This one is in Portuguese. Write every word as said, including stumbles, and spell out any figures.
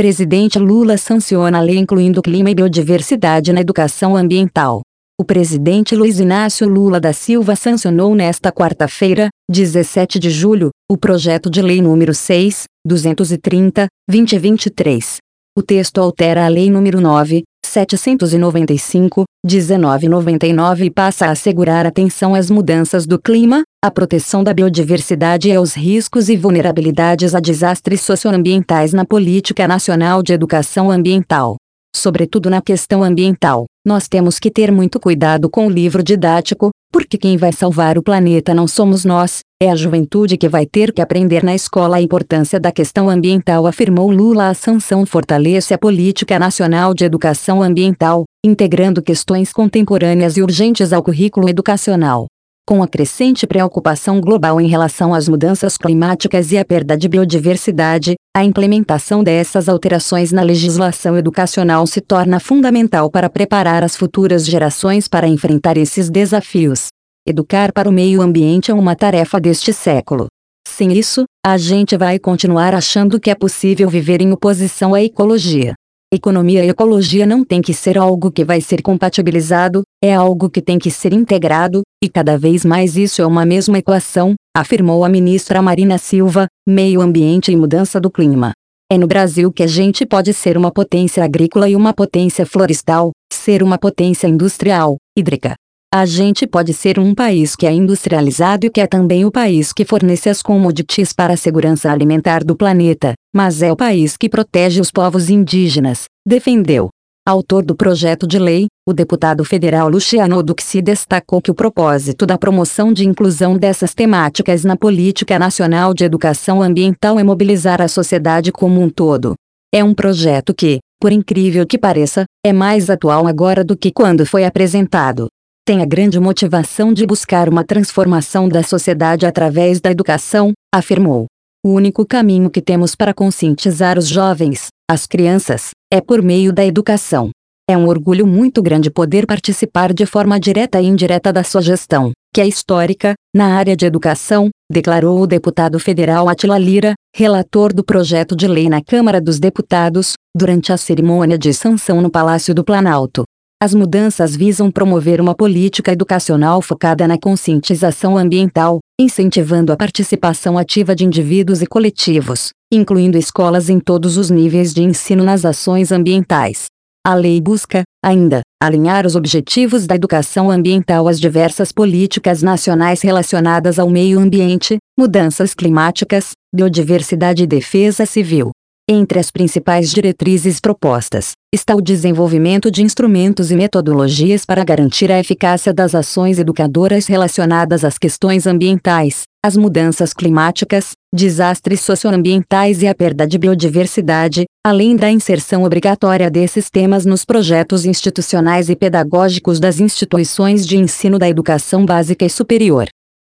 Presidente Lula sanciona a lei incluindo clima e biodiversidade na educação ambiental. O presidente Luiz Inácio Lula da Silva sancionou nesta quarta-feira, dezessete de julho, o projeto de lei número seis, duzentos e trinta, dois mil e vinte e três. O texto altera a lei número nove, setecentos e noventa e cinco, mil novecentos e noventa e nove e passa a assegurar atenção às mudanças do clima, à proteção da biodiversidade e aos riscos e vulnerabilidades a desastres socioambientais na Política Nacional de Educação Ambiental. Sobretudo na questão ambiental, nós temos que ter muito cuidado com o livro didático, porque quem vai salvar o planeta não somos nós, é a juventude que vai ter que aprender na escola a importância da questão ambiental, afirmou Lula. A sanção fortalece a Política Nacional de Educação Ambiental, integrando questões contemporâneas e urgentes ao currículo educacional. Com a crescente preocupação global em relação às mudanças climáticas e à perda de biodiversidade, a implementação dessas alterações na legislação educacional se torna fundamental para preparar as futuras gerações para enfrentar esses desafios. Educar para o meio ambiente é uma tarefa deste século. Sem isso, a gente vai continuar achando que é possível viver em oposição à ecologia. Economia e ecologia não tem que ser algo que vai ser compatibilizado, é algo que tem que ser integrado, e cada vez mais isso é uma mesma equação, afirmou a ministra Marina Silva, Meio Ambiente e Mudança do Clima. É no Brasil que a gente pode ser uma potência agrícola e uma potência florestal, ser uma potência industrial, hídrica. A gente pode ser um país que é industrializado e que é também o país que fornece as commodities para a segurança alimentar do planeta, mas é o país que protege os povos indígenas, defendeu. Autor do projeto de lei, o deputado federal Luciano Duque destacou que o propósito da promoção de inclusão dessas temáticas na Política Nacional de Educação Ambiental é mobilizar a sociedade como um todo. É um projeto que, por incrível que pareça, é mais atual agora do que quando foi apresentado. Tem a grande motivação de buscar uma transformação da sociedade através da educação, afirmou. O único caminho que temos para conscientizar os jovens, as crianças, é por meio da educação. É um orgulho muito grande poder participar de forma direta e indireta da sua gestão, que é histórica, na área de educação, declarou o deputado federal Átila Lira, relator do projeto de lei na Câmara dos Deputados, durante a cerimônia de sanção no Palácio do Planalto. As mudanças visam promover uma política educacional focada na conscientização ambiental, incentivando a participação ativa de indivíduos e coletivos, incluindo escolas em todos os níveis de ensino nas ações ambientais. A lei busca, ainda, alinhar os objetivos da educação ambiental às diversas políticas nacionais relacionadas ao meio ambiente, mudanças climáticas, biodiversidade e defesa civil. Entre as principais diretrizes propostas, está o desenvolvimento de instrumentos e metodologias para garantir a eficácia das ações educadoras relacionadas às questões ambientais, às mudanças climáticas, desastres socioambientais e à perda de biodiversidade, além da inserção obrigatória desses temas nos projetos institucionais e pedagógicos das instituições de ensino da educação básica e superior.